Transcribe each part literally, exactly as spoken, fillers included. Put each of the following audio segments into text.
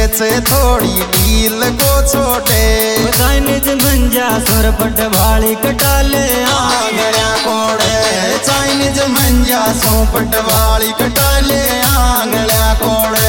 से थोड़ी ढील को छोटे चाइनीज मंजा सुर पट वाली कटाले आंगड़िया कोड़े चाइनीज मंजा सो पट वाली कटाले आंगड़िया कोड़े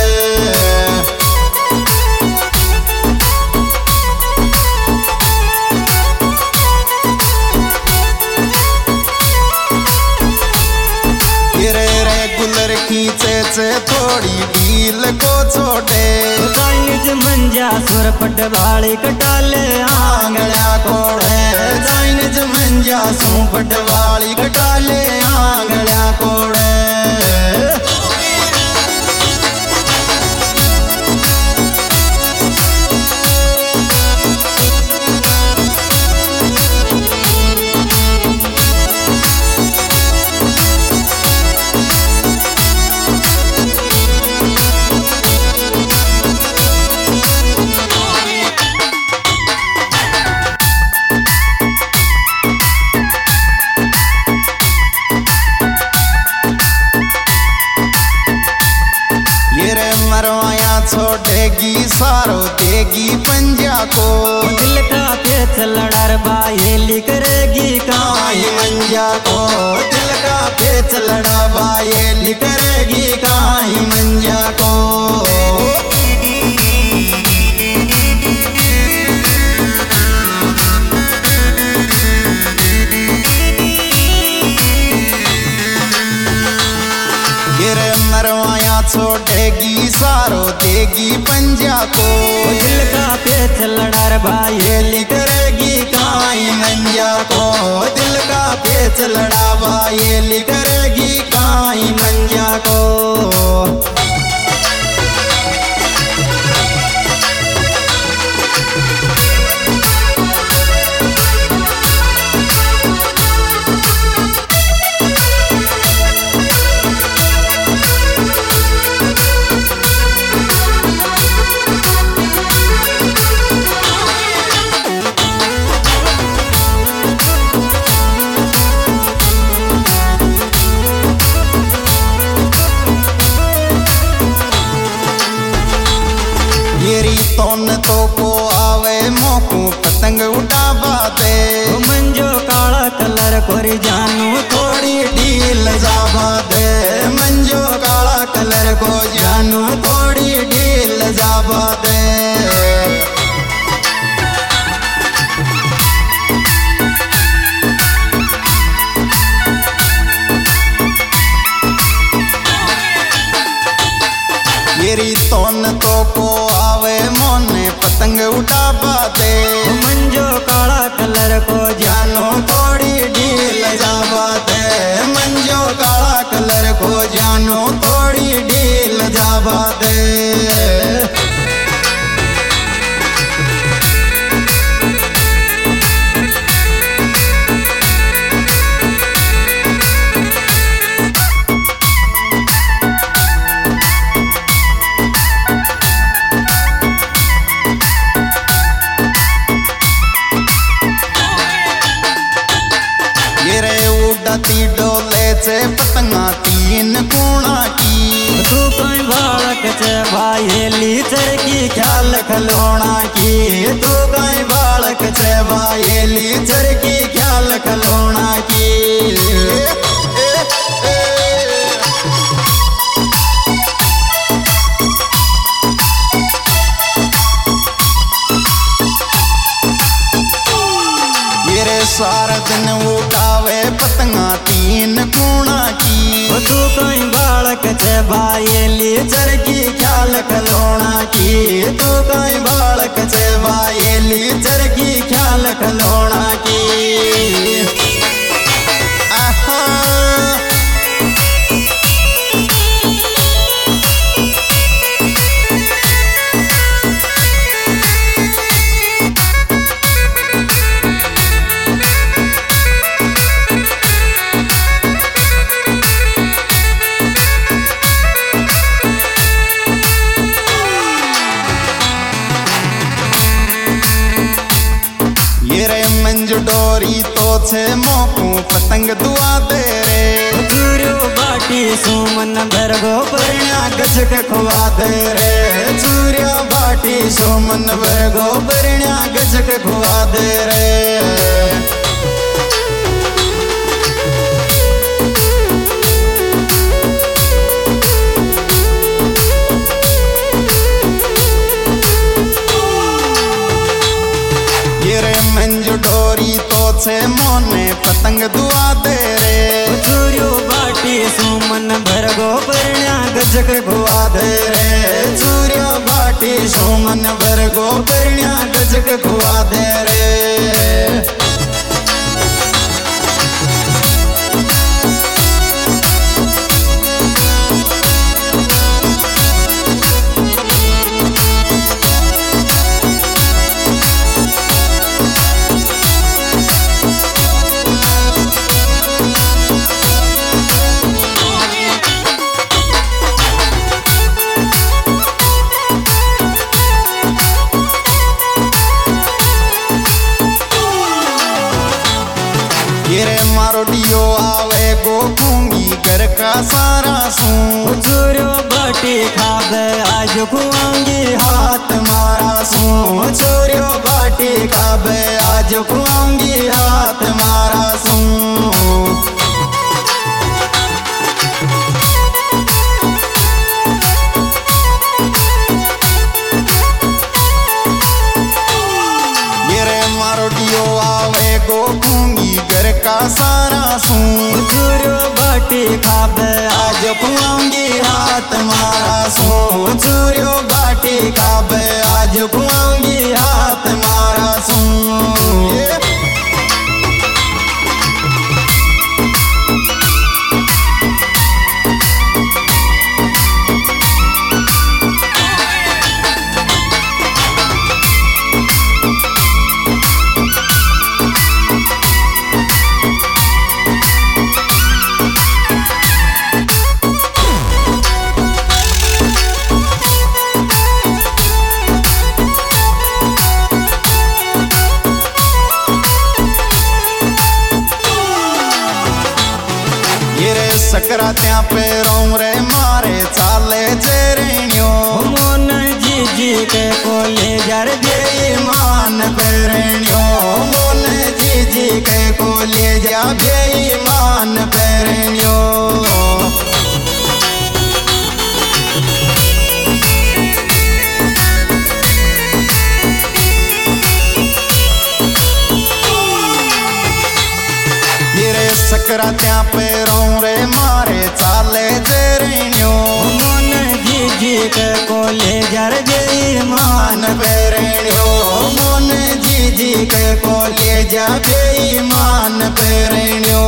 खींचे से थोड़ी ढील को छोटे चाइनीज मंजा सुर पट वाली कटाले आंगड़िया कोड़े चाइनीज मंजा सो पट वाली कटाले आंगड़िया कोड़े मरवाया छोड़ेगी सारो देगी पंजा को दिल का पेच लड़ार बायेली करेगी काई मंजा को दिल का पेच लड़ा बायेली करेगी काई मंजा को मरवाया छोड़ेगी सारो देगी पंजा को दिल का पेच लड़ार बायेली करेगी काई मंजा को दिल का पेच लड़ा बायेली करेगी काई मंजा को तोन तो को आवे मोकू पतंग उड़ावा दे मंजो काला कलर कोरी जानू थोड़ी ढील जावा दे मंजो काला कलर को जानू थोड़ी ढील जावा दे मेरी तोन तो को आवे मोने पतंग उड़ावा दे मंजो काला कलर को जानो थोड़ी ढील जावा दे मंजो काला कलर को जानो थोड़ी ढील जावा दे डोले से पतंगा तीन गुणा की तू कोई बालक चे बायेली चरकी ख्याल खलोना की तू कोई बालक चे बायेली चरकी ख्याल खलोना की सारा दिन उड़ावे पतंगा तीन गुणा की तू कोई बालक चे बायेली चरकी ख्याल खलोना की तू कोई बालक चे बायेली चरकी ख्याल खलोना की आहा मंज डोरी तो छे मोकू पतंग दुआ दे रे चूरियो बाटी सुमन भरगो परिण्या गजक खुआ दे रे चूरिया बाटी सुमन भरगो परिण्या गजक खुआ दे रे डोरी तो छे मोने पतंग दुआ दे रे चूरियो बाटी सुमन भरगो परिण्या गजक खुआ दे रे चूरियो बाटी सुमन भरगो परिण्या गजक खुआ दे रे मारो डियो आवे गो खूंगी घर का सारा सू चूरियो बाटी खाबे आज खुआंगी हाथ मारा सू चूरियो बाटी खाबे आज खुआंगी हाथ मारा सू सारा सू चूरियो बाटी खाबे आज खुआंगी हाथ मारा सू चूरियो बाटी खाबे आज खुआंगी हाथ मारा सू सकरात्या पे रोम रे मारे चाले जेरेण्यो मोन जी जी के कोले जर दे मान पेरेण्यो मोन जी जी के कोले जा बेईमान पेरेण्यो सकरात्या पे रोम रे मारे चाले जेरेण्यो मोन जी जी के कोले जर बेईमान पेरेण्यो मोन जी जी के कोले जा बेईमान पेरेण्यो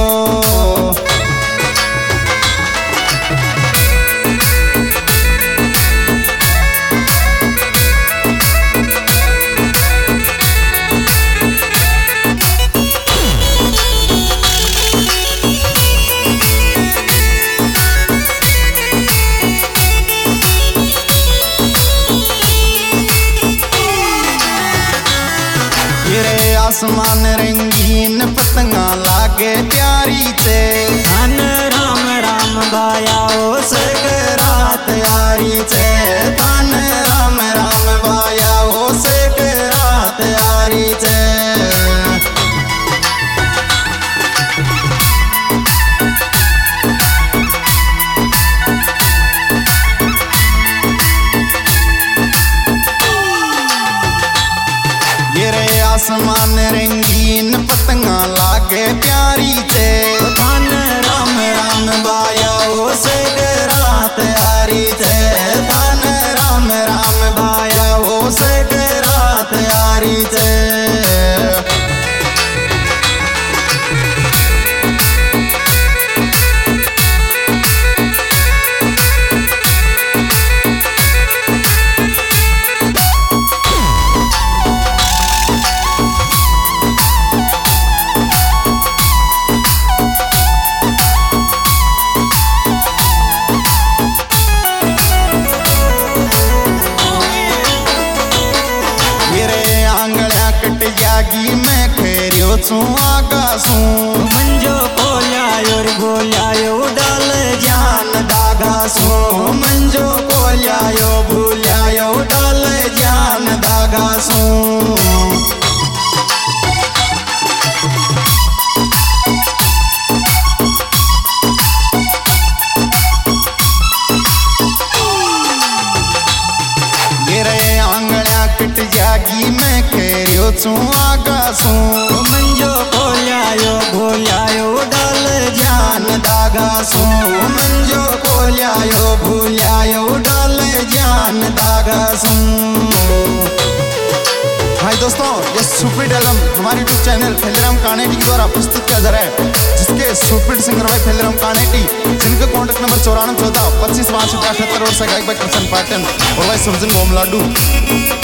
आसमान रंगीन पतंगा लागे प्यारी चे धन राम राम गाया ओ रात यारी चे धन राम राम गाया ओ रात यारी चे आसमान रंगीन पतंगा लागे प्यारी चे धन राम राम बाया ओ रात यारी चे धन राम राम बाया ओ रात यारी चे जागी मैं खे केरियो छू आकाशू मंजो कोल्यायो रे भूल्यायो डाल ज्ञान दागा सू मंजो कोल्यायो भूल्यायो डाल ज्ञान दागा सू जागी मैं केरियो छू आकाशू मंजो कोल्यायो भूल्यायो डाल ज्ञान दागा सू मंजो कोल्यायो भूल्यायो डाल ज्ञान दागा सू। भाई दोस्तों, ये सुपरहिट एल्बम हमारे यूट्यूब चैनल फेलेराम कानेटी के द्वारा प्रस्तुत किया जा रहा है, जिसके सुपरहिट सिंगर भाई फेलेराम कानेटी, जिनका कॉन्टैक्ट नंबर चौरानवे चौदह पच्चीस बासठ अठहत्तर और सगाई बाई कृष्ण पाटन और भाई सुरजन गोम लाडू।